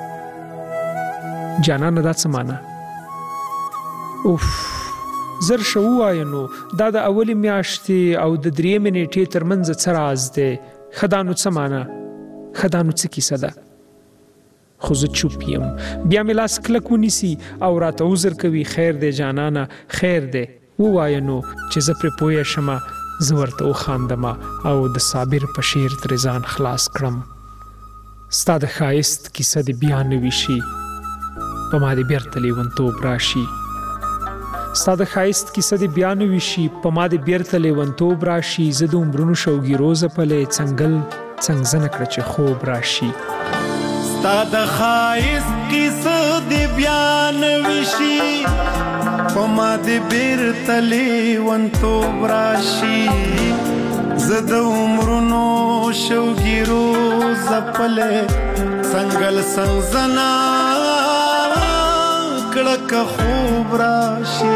جانانه دا څه معنا اوف زر شو وای نو دا د اولی میاشتې او د درېیمې نیټې ترمنځ څه راز دی خدانو څه معنا خدانو څه کیسه ده خو زه چوپ یم بیا مې لاس کلک ونیسي او راته عذر کوي خیر دی جانانه خیر دی ووایه نو چې زه پرې پوه شمه زه ورته وخاندمه او د صابر په شعر ترې ځان خلاص کړم. ستا د ښایست کیسه دې بیا نوي شي په ما دې بیرته لیونتوب راشي ستا د ښایست کیسه دې بیا نوي شي په ما دې بیرته لیونتوب راشي زه د عمرونو شوګیرو ځپلی څنګل څنګزنه کړه چې خوب راشي. ستا د ښایست کیسه دې بیا نوي شي په ما دې بیرته لیونتوب راشي زه د عمرونو شوګیرو ځپلی څنګل څنګزنه کړه خوب راشي.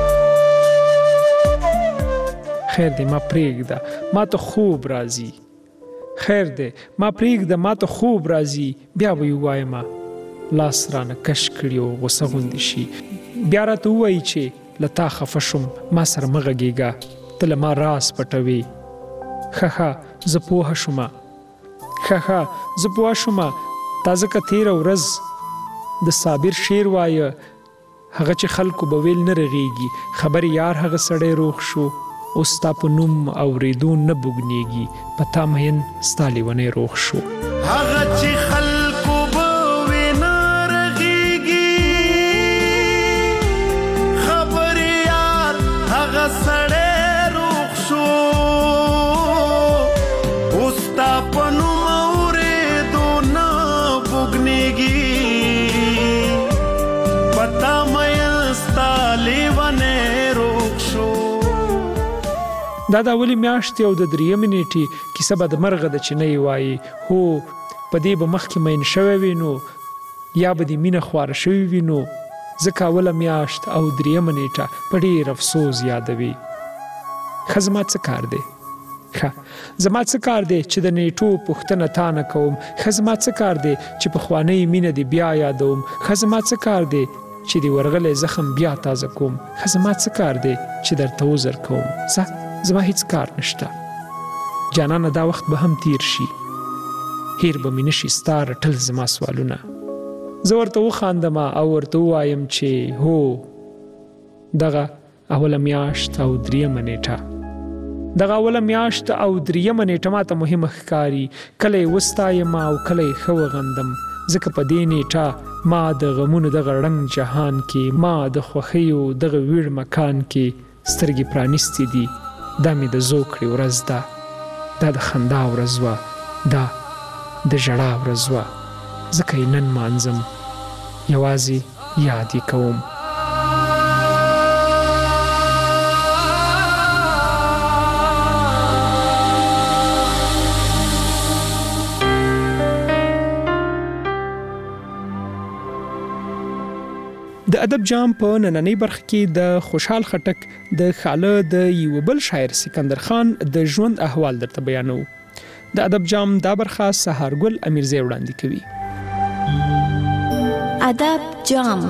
خیر دې ما پرېږده ما ته خوب راځي خیر دې ما پرېږده ما ته خوب راځي بیا به یې ووایم لاس رانه کش کړي او غوسه غوندې شي بیا راته ووایي چې له تا خفه شوم ما سره مه غږېږه ته له ما راز پټوې ښه ښه زه پوهه شومه ښه ښه زه پوه شومه تا ځکه تېره ورځ د صابر شعر وایه هغه چې خلکو به ویل نه رغېږي خبر یار هغه سړی روغ شو اوس ستا په نوم اورېدو نه بوږنېږي په تا مین ستا لیونی روغ شو. هغه چې خلکو به وی نه رغېږي خبر یار هغه سړی روغ شو اوس ستا په نوم اورېدو نه بوږنېږي پتا مې ستا لیونی روغ شو. دا د اولی میاشتې او د درېیمې نیټې کیسه به د مرغه ده چې نه یې وایي هو په دې به مخکې مین شوی وي نو یا به دې مینه خواره شوي وي نو ځکه اوله میاشت او درېیمه نیټه په ډېر افسوس یادوي. ښه زما څه کار دی ښه زما څه کار دی چې د نیټو پوښتنه تا نه کوم ښه زما څه کار دی چې پخوانۍ مینه دې بیا یادوم ښه زما څه کار دی چې دې ورغلی زخم بیا تازه کوم ښه زما څه کار دی چې درته عذر کوم ځه زما هیڅ کار نشته جانانه دا وخت به هم تیر شي هیر به مې نشي ستا رټل زما سوالونه زه ورته وخاندم او ورته ووایم چې هو دغه اوله میاشت او دریمه نیټه دغه اوله میاشت او دریمه نیټه ماته مهمه ښکاري. کله یې وستایم او کله یې ښه وغندم، ځکه په دې نیټه ما د غمونو دغه ړنګ جهان کې، ما د خوښیو دغه ویړ مکان کې سترګې پرانیستې دي. دا مې د زوکړې ورځ ده، دا د خندا ورځ وه، دا د ژړا ورځ وه، ځکه یې نن مانځم، یوازې یاد یې کوم. د ادب جام په نننۍ برخه کې د خوشحال خټک د خاله د یو بل شاعر سکندر خان د ژوند احوال درته بیانو. د ادب جام دا برخه سهارګل امیرزی وړاندې کوي. ادب جام.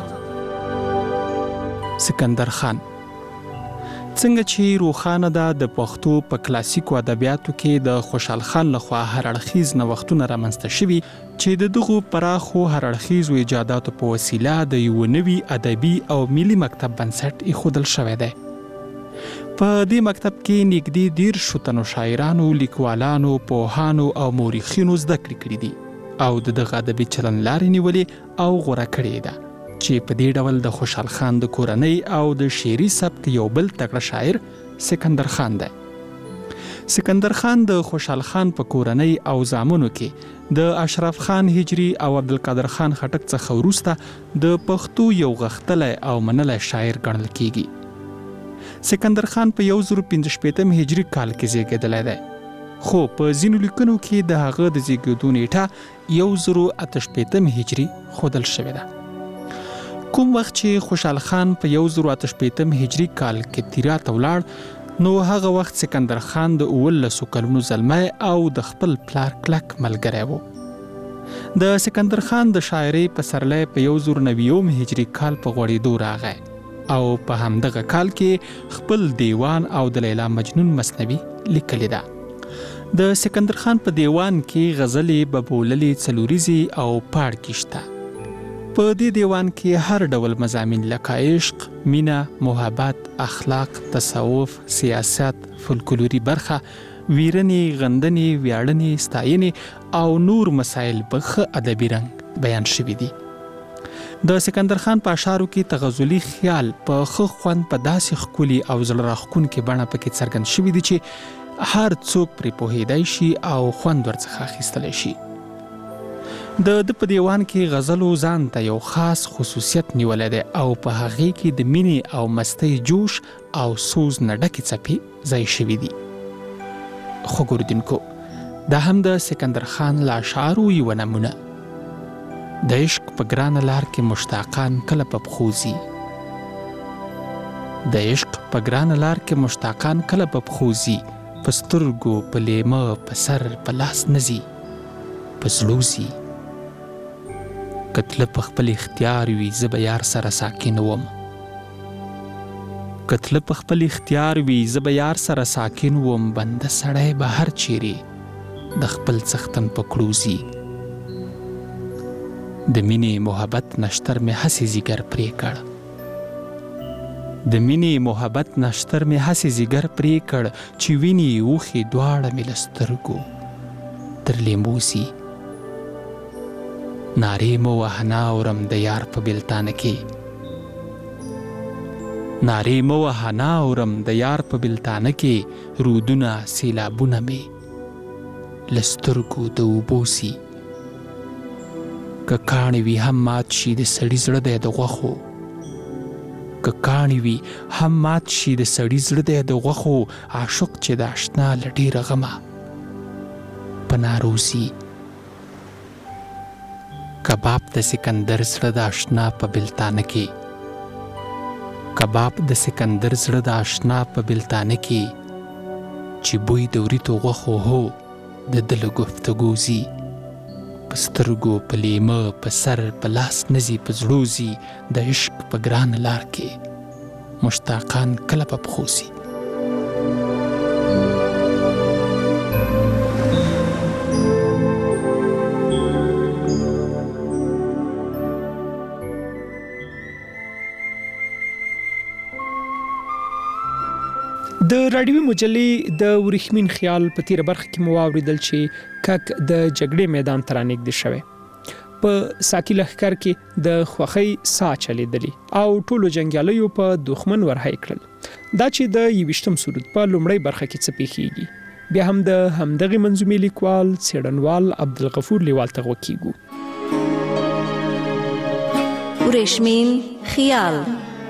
سکندر خان څنګه چې روښانه ده د پښتو په کلاسیکو ادبیاتو کې د خوشحال خان لخوا هر اړخیز نوښتونه رامنځته شوي چې د دغو پراخو هر اړخیزو ایجاداتو په وسیله د یو نوي ادبي او ملي مکتب بنسټ ایښودل شوی دی. په دې مکتب کې نږدې دیرشو تنو شاعرانو، لیکوالانو، پوهانو او مورخینو زده کړې کړي دي او د دغه ادبي چلن لارې نیولې او غوره کړې ده چې په دې ډول د خوشحال خان د کورنۍ او د شعري سبک یو بل تکړه شاعر سکندر خان دی. سکندر خان د خوشحال خان په کورنۍ او زامنو کې د اشرف خان هجری او عبدالقادر خان خټک څخه وروسته د پښتو یو غښتلی او منلی شاعر ګڼل کیږي. سکندر خان په یو زر پنځه شپیتم هجري کال کې زیږېدلی دی، خو په ځینو لیکنو کې د هغه د زیږېدو نیټه یو زر اته شپیتم هجري ښودل شوې ده. کوم وخت چې خوشحال خان په یو زر اته شپیتم هجري کال کې تیرا ته ولاړ، نو هغه وخت سکندر خان د اوولسو کلونو زلمی او د خپل پلار کلک ملګری و. د سکندر خان د شاعرۍ پسرلی په یو زر نویم هجري کال په غوړېدو راغی او په همدغه کال کې خپل دیوان او د لیلا مجنون مثنوي لیکلې ده. د سکندر خان په دیوان کې غزلې، ببوللې، څلوریزې او پاړکي شته. په دې دیوان کې هر ډول مضامین لکه عشق، مینه، محبت، اخلاق، تصوف، سیاست، فولکلوري برخه، ویرنې، غندنې، ویاړنې، ستاینې او نور مسایل په ښه ادبي رنګ بیان شوي دي. د سکندر خان په اشعارو کې تغزلي خیال په ښه خوند په داسې ښکلي او زړه راښکونکې بڼه پکې څرګند شوي دي چې هر څوک پرې پوهیدای شي او خوند ورڅخه اخیستلی شي. د د په دیوان کې غزلو ځان ته یو خاص خصوصیت نیولی دی او په هغې کې د مینې او مستۍ جوش او سوز نه ډکې څپې ځای شوي دي. خو ګوردونکو، دا هم د سکندر خان له اشعارو یوه نمونه. د عشق په ګرانه لار کې مشتاقان کله په پښو ځي، د عشق په ګرانه لار کې مشتاقان کله په پښو ځي، په سترګو، په لیمه، په سر، په لاس نه ځي، په زړو ځي. کتله په خپل اختیار وي زه به یار سره ساکن وم، کتله په خپل اختیار وي زه به یار سره ساکن وم، بنده سړی به هر چیرې د خپل څښتن په کړو ځي. د مینې محبت نشتر مې هسې ځیګر پرې کړ، د مینې محبت نشتر مې هسې ځیګر پرې کړ، چې وینې اوښې دواړه مې له سترګو تر لیمو ځي. نارې مه وهه نه اورم د یار په بېلتانه کې، نارې مه وهه نه اورم د یار په بېلتانه کې، رودونه سیلابونه مې له سترګو د اوبو ځي. که کاڼې وي هم مات شي د سړي زړه دی د غوښو، که کاڼې وي هم مات شي د سړي زړه دی د غوښو، عاشق چې د اشنا له ډېره غمه په نارو ځي. کباب د سکندر زړه د اشنا په بلتانه کې، کباب د سکندر زړه د اشنا په بلتانه کې، چې بوی د وریتو غوښو هو د ده له گفتګو ځي. په سترګو، په لیمه، په سر، په لاس نه ځي، په زړو ځي. د عشق په ګرانه لار کې مشتاقان کله په پښو ځي. د راډیوي مجلې د ورېښمین خیال په تیر برخه کې مو واوریدل چې کک د جګړې میدان ته رانږدې شوی په ساکي لښکر کې د خوښۍ سا چلیدلی او ټولو جنګیالیو په دښمن ورهی کړل. دا چې د یویشتم سرود په لومړۍ برخه کې څه پیښیږي بیا هم د همدغې منظومې لیکوال څېړنوال عبدالغفور لیوال ته غوږ کیږو. ورېښمین خیال.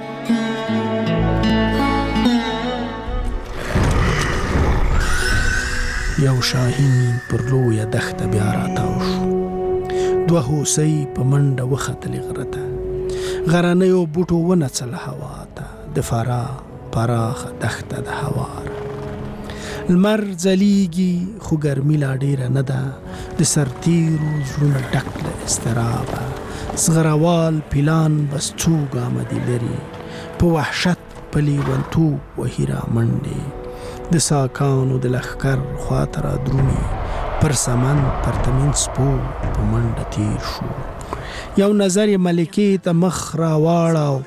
یو شاهین پر لویه دښته بیا راتاو شو. دوه هوسۍ په منډه وختلې غره ته. غرنیو بوټو ونڅل هوا ته د فرا پراخه دښته د هوار. لمر ځلیږي خو ګرمي لا ډېره نه ده. د سرتیرو زړونه ډک له اضطرابه. زغروال پیلان بس څو ګامه دي لرې. په وحشت په لیونتوب وهي را منډې. د ساکانو د لښکر خواته را درومي. پر سمن پرتمین سپو په منډه تیر شو. یو نظر یې ملکې ته مخ را واړاو.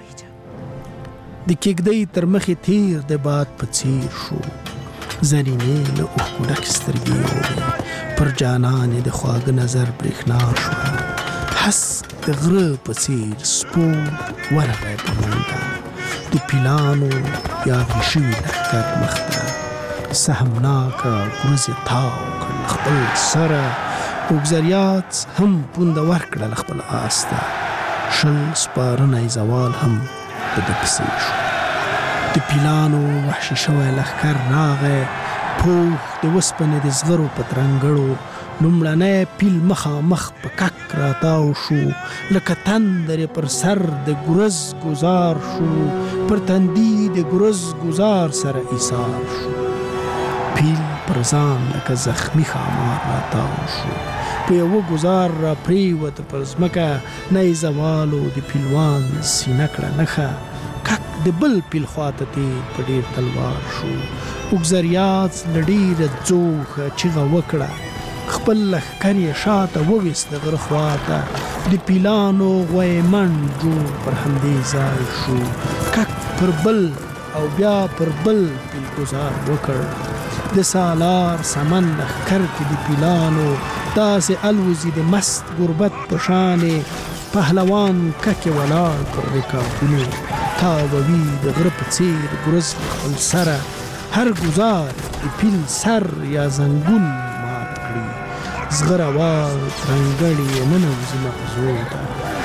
د کېږدۍ تر مخې تیر د باد په څیر شو. زرینې له اوښکو ډکې سترګې ووې. پر جانان یې د خواږه نظر برېښنا شوه. هسک د غره په څیر سپو ورغی په منډه. د پیلانو یاغي شوي لښکر مخ ته سهمناکه ګروزې تاو کړل خپل سره. اوګزریات هم پونده ورکړل خپل آس ته. شل سپاره زوال هم په ده پسې شو. د پیلانو وحشي شوی لښکر راغی. پوخ د اوسپنې د زغرو په ترنګړو. لومړنی پیل مخامخ په کک راتاو شو. لکه تندر پر سر د ګرز ګزار شو. پر تندي د ګرز ګزار سره ایثار شو. پیل پر ځان لکه زخمی ښامار راتاو شو. په یوه ګزار را پریوت پر ځمکه. نیزه والو د پیلوان سینه کړه نښه. کک د بل پیل خواته تیر په ډېر تلوار شو. اوګزریات له ډېره ځوښه چیغه وکړه. خپل لښکر یې شاته وویست د غره خواته. د پیلانو غوی منډ جوړ پر همدې ځای شو. کک پر بل او بیا پر بل پیل ګزار وکړ. د سالار سمن لښکر کې د پیلانو داسې الوزي د مست غربت په شانې. پهلوان ککې ولاړ پر رکابونو. تاووي د غره په څیر ګرز خپل سره. هر ګزار د پیل سر یا زنګون مات کړي. زغروال ترنګړې ننوځي مغزو ته.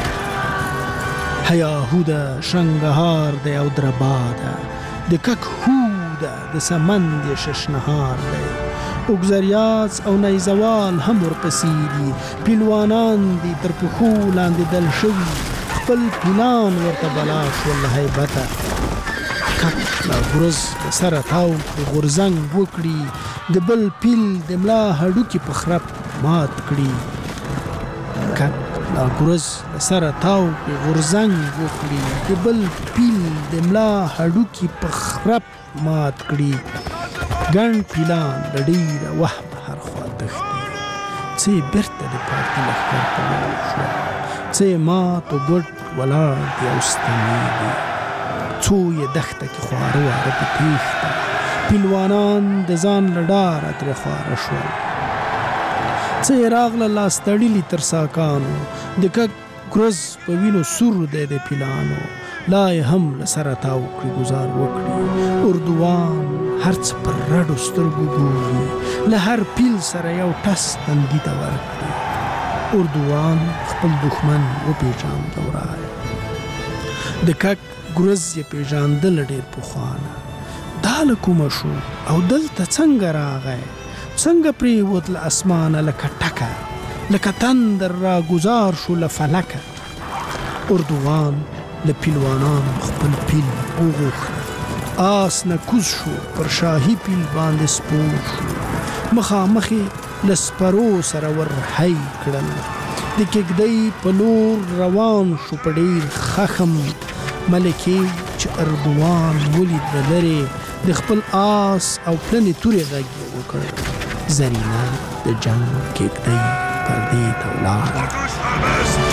هیاهو ده شنګهار دی او دربا ده. د کک هو ده د سمن د ششنهار دی. اوګزریاц او نیزوال هم ورپسې دي. پیلوانان دي تر پښو لاندې دل شوي. خپل پیلان ورته بلا شول له هیبته. کک لا ګرز د سره تاو کړي غورځنګ وکړي. د بل پیل د ملا هډوکي په خرپ مات کړي. کک لا ګرز د سره تاو کړي غورځنګ وکړي. د بل پیل د ملا هډوکي په خرپ مات کړي. ګڼ پیلان د ډېره وخت هر خوا تښتي. څه یې بېرته د پاتې لښکر په لور شوه. څه یې مات و ګډ ولاړ دي او ستنېږي. څو یې دښته کې خواره واره په تېښته. پیلوانان د ځان له ډاره ترې خواره شول. څه یې راغله لاس تړلي تر ساکانو. د کک ګرز په وینو سور دی د پیلانو. لا یې هم له سره تاو کړي ګزار وکړي. اردوان هر څه پر رډو سترګو ګوري. له هر پیل سره یو ټس تندي ته ورکړي. اردوان خپل دښمن وپېژانده ورایه. د کک ګرز یې پېژاندله ډېر پخوانه. دا له کومه شو او دلته څنګه راغی. څنګه پرېوت له اسمانه لکه ټکه. لکه تندر را ګزار شو له فلکه. اردوان له پیلوانان خپل پیل وغوښت. آس نه کوز شو پر شاهي پیل باندې سپور شو. مخامخ یې له سپرو سره ورهی کړل. د کېږدۍ په لور روان شو په ډېر خښم. ملکې چې اردوان ولید له لرې د خپل آس او پلنې تورې غږ یې وکړ. زرینه د جنګ کېږدۍ پردې ته ولاړه.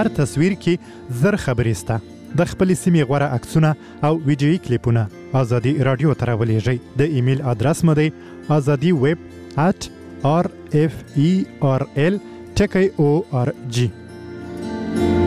هر تصویر کې زر خبرې سته. د خپلې سیمې غوره عکسونه او ویډیویي کلیپونه ازادي رادیو ته راولیږئ. د ایمیل ادرس مو دی ازادي ویب ات آر اف ای آر ال ټکی او آر جی.